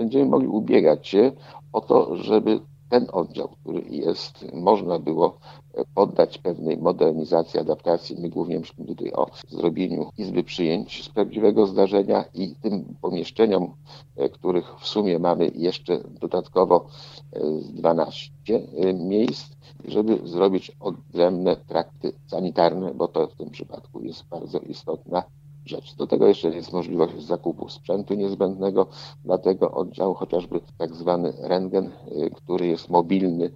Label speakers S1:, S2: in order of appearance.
S1: będziemy mogli ubiegać się o to, żeby ten oddział, który jest, można było poddać pewnej modernizacji, adaptacji. My głównie myślimy tutaj o zrobieniu izby przyjęć z prawdziwego zdarzenia i tym pomieszczeniom, których w sumie mamy jeszcze dodatkowo 12 miejsc, żeby zrobić odrębne trakty sanitarne, bo to w tym przypadku jest bardzo istotna rzecz. Do tego jeszcze jest możliwość zakupu sprzętu niezbędnego dla tego oddziału, chociażby tak zwany rentgen, który jest mobilny